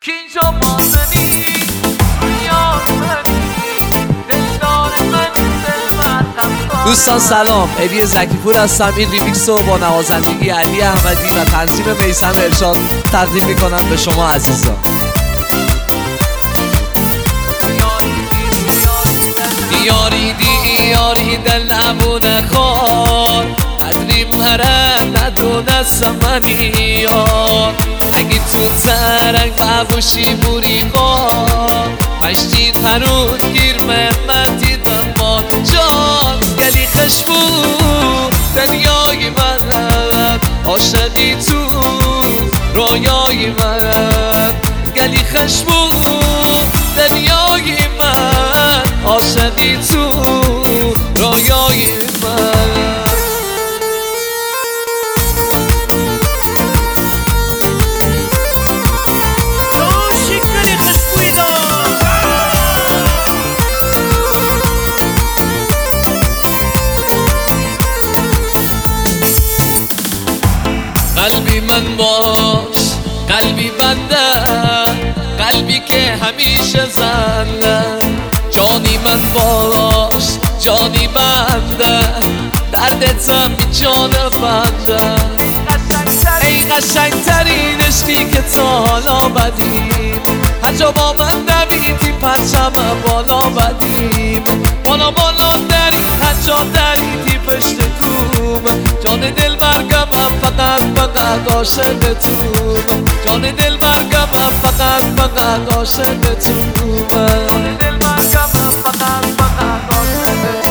اینجا مازنی دنیا منی دلدار منی دلبرم. دوستان سلام، الی زکیپور هستم. این ریمیکس رو با نوازندگی علی احمدی و تنظیم میثم ارشاد تقدیم میکنم به شما عزیزان. یاری دل نبونه خار قدری مره ندونستم منی یار. اگه تو سرنگ نباشی بوری خواه مشتی ترود گیر من دیدم با جان گلی خشبون دنیای من عاشقی تو رویای من گلی خشبون دنیای من عاشقی تو رویای من. قلبی من باش قلبی بنده قلبی که همیشه زنده جانی من باش جانی بنده دردتم بی جان بنده ای قشنگترین عشقی که تا حالا بدیم هر جا با من دویدی پرچم بالا بدیم بالا دری هر جا دریدی پشت کوم جان دل برگم فقط عاشق تو جان دل برگم فقط عاشق تو جان دل برگم فقط عاشق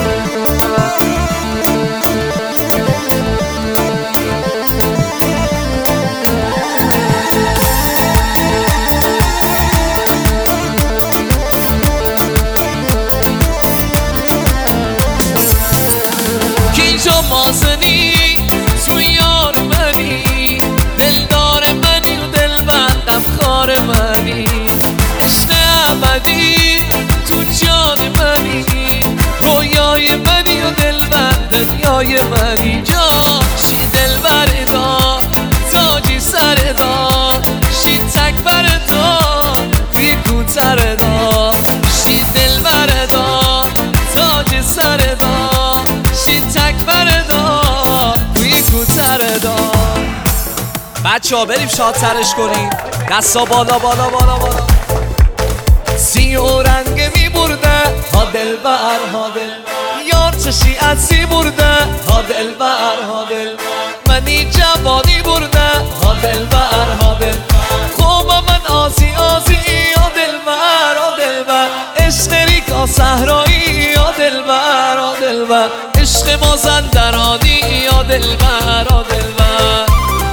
اینجا مازنی تو یار منی دلدار منی و دلبندم خار منی عشق ابدی تو جان منی رویای منی و دلبند دنیای منی جان شی دلبر دار تاجی سر دار شی تکبر دار توی کوتر دار شی دلبر دار تاجی سر دار شی تکبر دار توی کوتر دار. بچه ها بریم شادترش کنیم دستا بالا بالا بالا بالا. سی و رنگ می برده ها دلبر ها دل یار چشی عزی برده ها دلبر ها دل منی جوانی برده ها دلبر ها دل خوب من آزی ها دلبر ها دلبر عشق ریکا صحرایی ها دلبر ها دلبر عشق مازندرانی ها دلبر ها دلبر.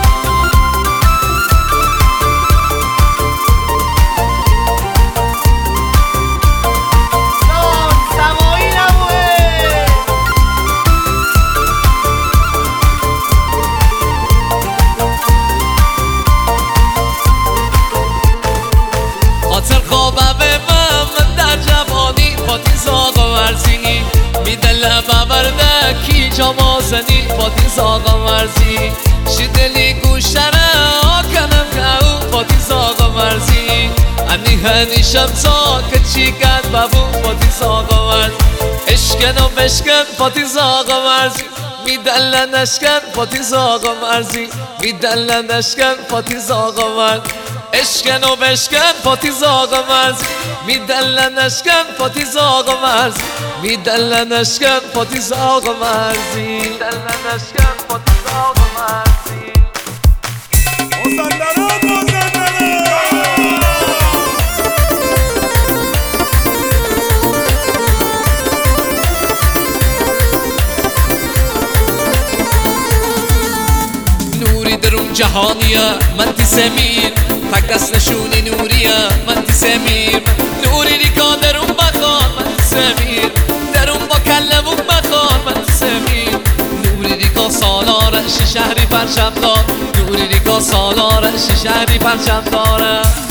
خاطر خوابم من در جوانی پاتی زاغ و ورزی میدل ببرده کی جا مازنی پاتی زاغ و ورزی شی دلی گوشره آکنم که او پاتی زاغ و ورزی انی هنیشم تا که چی کد ببو پاتی زاغ و ورزی اشکن و بشکن پاتی زاغ و ورزی میدلن اشکن پاتی زاغ و ورزی میدلن اشکن پاتی زاغ و ورزی اشکن و بشکن پاتی زاغ مرز میدلن اشکن پاتی زاغ مرز میدلن اشکن پاتی زاغ مرزی میدلن اشکن پاتی زاغ مرزی. نوری درون جهانیه من تی زمین تک دست نشونی نوریه من تی زمین نوری ریکا درون بخان من تی زمین درون با کلمون بخان من تی زمین نوری ریکا سالاره شهری پرچم دار نوری ریکا سالاره شهری پرچم داره.